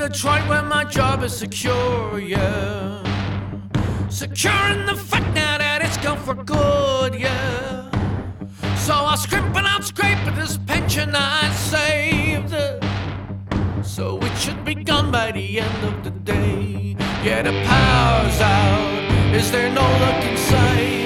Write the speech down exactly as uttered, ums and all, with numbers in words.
Detroit where my job is secure, yeah. Secure in the fact now that it's gone for good, yeah. So I'll scrimp and I'll scrape at this pension I saved. So it should be gone by the end of the day. Yeah, the power's out. Is there no look inside?